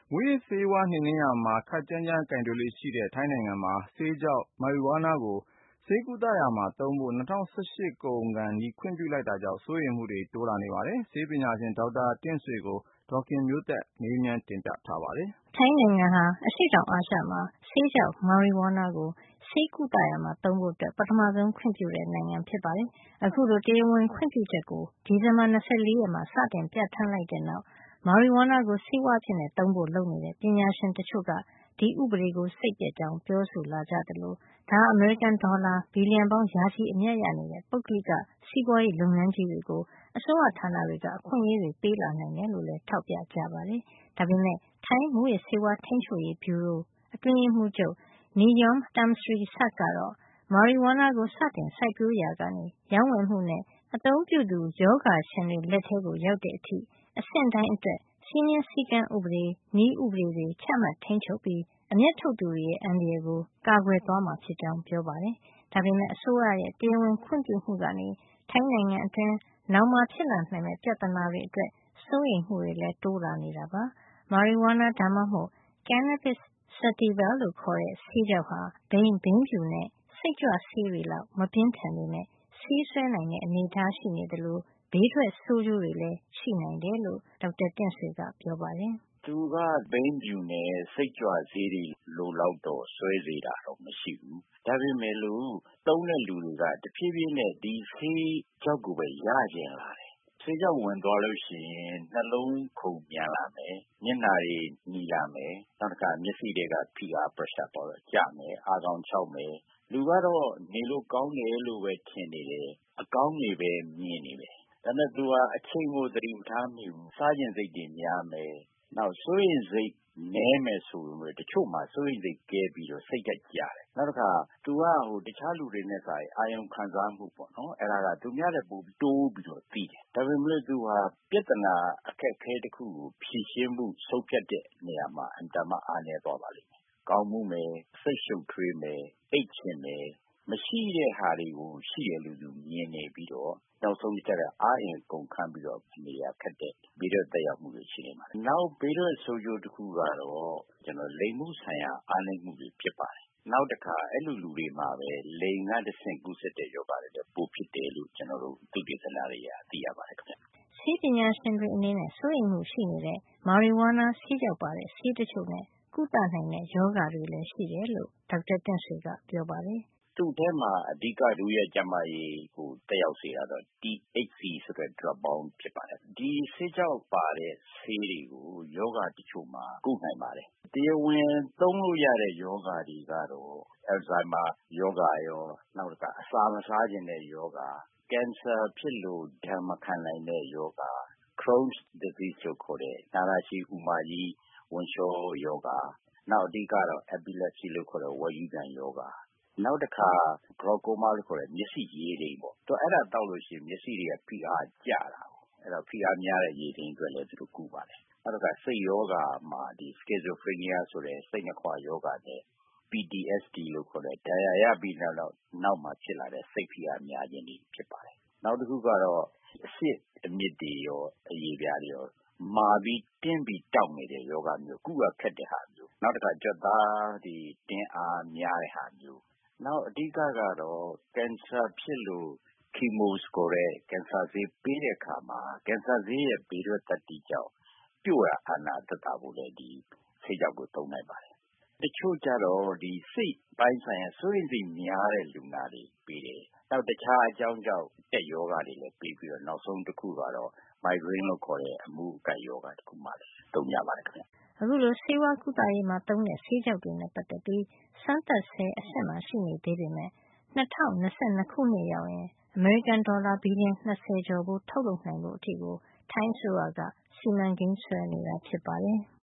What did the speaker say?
မူးယစ်ဆေးဝါးနှိမ်နင်းရာမှာ ခပ်ကြမ်းကြမ်းကိုင်တွယ်လေ့ရှိတဲ့ ထိုင်းနိုင်ငံမှာ ဆေးခြောက် marijuana ကို ဆေးကုသရာမှာသုံးဖို့ ၂၀၁၈ ကုန်ခါနီး ခွင့်ပြုလိုက်တာကြောင့် စိုးရိမ်မှုတွေ တိုးလာနေပါတယ်။ ဆေးပညာရှင် ဒေါက်တာတင့်ဆွေကို ဒေါ်ခင်မျိုးသက်က မေးမြန်းတင်ပြထားပါတယ်။ ထိုင်းနိုင်ငံဟာ အရှေ့တောင်အာရှမှာ ဆေးခြောက် marijuana ကို ဆေးကုသရာမှာသုံးဖို့ ပထမဆုံးခွင့်ပြုတဲ့ နိုင်ငံဖြစ်ပါတယ်။ အခုလို တရားဝင်ခွင့်ပြုချက်ကို ဒီဇင်ဘာ ၂၄ ရက်မှာ စတင်ပြဌာန်းလိုက်တဲ့နောက် marijuana ကို ဆေးဝါးအဖြစ်သုံးဖို့ လုပ်နေတဲ့ ပညာရှင်တချို့က ဒီဥပဒေကို စိတ်ပျက်ကြောင်း ပြောဆိုလာကြသလို ဒါဟာ အမေရိကန်ဒေါ်လာ ဘီလီယံပေါင်း ရာချီအမြတ်ရနေတဲ့ ပုဂ္ဂလိက စီးပွားရေးလုပ်ငန်းကြီးတွေကို အစိုးရဌာနတွေက အခွင့်အရေးတွေ ပေးလာနိုင်တယ်လို့လည်း ထောက်ပြကြပါတယ်။ ဒါပေမယ့် ထိုင်းမူးယစ်ဆေးဝါးထိန်းချုပ်ရေးဗျူရို အတွင်းရေးမှူးချုပ် Niyom Tamsrisak ကတော့ marijuana ကို စတင်စိုက်ပျိုးရာကနေ ရောင်းဝယ်မှုနဲ့ အသုံးပြုသူ ရောဂါရှင်တွေ လက်ထဲရောက်တဲ့အထိ အဆင့်တိုင်းအတွက် စည်းမျဉ်းစည်းကမ်းဥပဒေ၊ နည်းဥပဒေတွေ ချမှတ်ထိန်းချုပ်ပြီး အမြတ်ထုတ်သူတွေရဲ့ အန္တရာယ်ကို ကာကွယ်သွားမှာဖြစ်ကြောင်း ပြောပါတယ်။ ဒါပေမယ့် အစိုးရရဲ့ တရားဝင်ခွင့်ပြုမှုကနေ ထိုင်းနိုင်ငံအတွင်း နောင်မှာဖြစ်လာနိုင်မယ့် ပြဿနာတွေအတွက် စိုးရိမ်မှုတွေလည်း တိုးလာနေတာပါ။ marijuana ဒါမှမဟုတ် cannabis sativa လို့ခေါ်တဲ့ ဆေးခြောက်ဟာ ဘိန်း၊ ဘိန်းဖြူနဲ့ စိတ်ကြွဆေးတွေလောက် မပြင်းထန်ပေမယ့် ဆေးစွဲနိုင်တဲ့အနေထားရှိနေသလို ဘေးထွက်ဆိုးကျိုးတွေလည်း ရှိနိုင်တယ်လို့ ဒေါက်တာတင့်ဆွေက ပြောပါတယ်။ “သူက ဘိန်းဖြူနဲ့ စိတ်ကြွဆေးတွေလိုလောက်တော့ စွဲစေတာတော့ မရှိဘူး။ ဒါပေမယ့်လို့ သုံးတဲ့လူတွေက တဖြည်းဖြည်းနဲ့ ဒီဆေးခြောက်ကိုပဲ ရချင်လာတယ်။ ဆေးခြောက်ဝင်သွားလို့ရှိရင် နှလုံးခုန်မြန်လာမယ်၊ မျက်နှာတွေ နီလာမယ်၊ နောက်တခါ မျက်စိထဲက ဖိအား pressure ကျမယ်၊ အာခေါင်ခြောက်မယ်။ လူကတော့ နေလို့ကောင်းတယ်လို့ပဲ ထင်နေတယ်။ အကောင်းတွေပဲ မြင်နေတယ်။ ဒါပေမယ့် သူက အချိန်ကို သတိမထားမိဘူး။ စားချင်စိတ်တွေများမယ်။ နောက် စိုးရိမ်စိတ်နည်းမယ်ဆိုပေမယ့် တချို့မှာ စိုးရိမ်စိတ်ကဲပြီးတော့ စိတ်ဓာတ်ကျတယ်။ နောက်တခါ သူက တခြားလူတွေနဲ့စာရင် အာရုံခံစားမှုပေါ့နော်။ အဲဒါက သူများထက်ပိုပြီး တိုးပြီးတော့သိတယ်။ ဒါပေမယ့် သူဟာ ပြဿနာအခက်အခဲတခုကို ဖြေရှင်းမှု ဆုံးဖြတ်တဲ့နေရာမှာ အင်မတန်မှ အားနည်းသွားပါလိမ့်မယ်။ ကောင်းဖူးမယ်၊ စိတ်ရှုပ်ထွေးမယ်၊ အိပ်ချင်မယ်၊ မရှိတဲ့ဟာတွေကို ရှိတယ်လို့ သူမြင်နေပြီးတော့ နောက်ဆုံးကျတော့ အားအင်ကုန်ခမ်းပြီးတော့ နေရခက်တဲ့ ဘေးထွက်သက်ရောက်မှုတွေ ရှိနေပါတယ်။ နောက် ဘေးထွက်ဆိုးကျိုးတခုကတော့ လိင်မှုဆိုင်ရာ အားနည်းမှုတွေ ဖြစ်ပါတယ်။ နောက်တခါ အဲလိုလူတွေမှာပဲ လိင်ကတဆင့် ကူးစက်တဲ့ရောဂါတွေလည်း ပိုဖြစ်တယ်လို့ ကျနော်တို့ သုတေသနတွေအရ သိရပါတယ်ခင်ဗျ။ ” ဆေးပညာရှင်တွေအနေနဲ့ စိုးရိမ်မှုရှိနေတဲ့ marijuana ဆေးခြောက်ပါတဲ့ ဆေးတချို့နဲ့ ကုသနိုင်တဲ့ ရောဂါတွေလည်း ရှိတယ်လို့ ဒေါက်တာတင့်ဆွေက ပြောပါတယ်။ “သူ့ထဲမှာ အဓိက လူ့ရဲ့ကျန်းမာရေးကို သက်ရောက်စေတာကတော့ THC ဆိုတဲ့ ဓါတ်ပေါင်းဖြစ်ပါတယ်။ ဒီဆေးခြောက်ပါတဲ့ ဆေးတွေကို ရောဂါတချို့မှာ ကုနိုင်ပါတယ်။ တရားဝင်သုံးလို့ရတဲ့ ရောဂါတွေကတော့ အယ်လ်ဇိုင်မာရောဂါရော၊ နောက်တခါ အစာမစားချင်တဲ့ရောဂါ၊ ကင်ဆာဖြစ်လို့ ဒဏ်မခံနိုင်တဲ့ရောဂါ၊ Crohn's disease လို့ခေါ်တဲ့ နာတာရှည် အူမကြီး ဝမ်းလျှောရောဂါ၊ နောက် အဓိကတော့ epilepsy လို့ခေါ်တဲ့ ဝက်ရူးပြန်ရောဂါ၊ နောက်တခါ glaucoma လို့ခေါ်တဲ့ မျက်စိရိပ်လိမ်ပေါ့။ အဲဒါသောက်လို့ရှိရင် မျက်စိတွေက ဖိအားကျတာကိုး။ အဲဒီတော့ ဖိအားများတဲ့ ရိပ်လိမ်အတွက်လည်း သူတို့ကုပါတယ်။ နောက်တခါ စိတ်ရောဂါမှာ schizophrenia ဆိုတဲ့ စိတ်နှစ်ခွရောဂါနဲ့ PTSD လို့ခေါ်တဲ့ ဒဏ်ရာရပြီးနောက်မှာ ဖြစ်လာတဲ့ စိတ်ဖိအားများခြင်းတွေ ဖြစ်ပါတယ်။ နောက်တခုကတော့ အဆစ်အမြစ်တွေရော၊ အရေပြားတွေရော မာပြီး တင်းပြီးတောက်နေတဲ့ ရောဂါမျိုး၊ ကုရခက်တဲ့ဟာမျိုး။ နောက်တခါ ကြွက်သားတွေ တင်းအားများတဲ့ဟာမျိုး။ နောက် အဓိကကတော့ ကင်ဆာဖြစ်လို့ chemo ခေါ်တဲ့ ကင်ဆာဆေးပေးတဲ့အခါမှာ ကင်ဆာဆေးရဲ့ ဘေးထွက်သတ္တိကြောင့် ပျို့တာ အာနာသက်သာဖို့လည်း ဒီဆေးခြောက်ကို သုံးနိုင်ပါတယ်။ တချို့ကျတော့ စိတ်ပိုင်းဆိုင်ရာ စိုးရိမ်စိတ်များတဲ့ လူနာတွေပေးတယ်။ နောက် တခြားအကြောင်းကြောင့်တဲ့ ရောဂါတွေလည်း ပေးပြီးတော့ နောက်ဆုံးတခုကတော့ မိုက်ဂရိန်းလို့ခေါ်တဲ့ အမှုအကိုက်ရောဂါတခုမှာလည်း သုံးကြပါတယ်ခင်ဗျ။ ” အခုလို ဆေးဝါးကုသရေးမှာသုံးတဲ့ ဆေးခြောက်တွေနဲ့ ပတ်သက်ပြီး စမ်းသပ်ဆဲ အဆင့်မှာ ရှိနေသေးပေမယ့် ၂၀၂၂ ခုနှစ်ရောက်ရင် အမေရိကန်ဒေါ်လာ ဘီလီယံ ၂၀ ကျော်ဖိုး ထုတ်လုပ်နိုင်ဖို့ အထိကို ထိုင်းအစိုးရက စီမံကိန်းဆွဲနေတာ ဖြစ်ပါတယ်။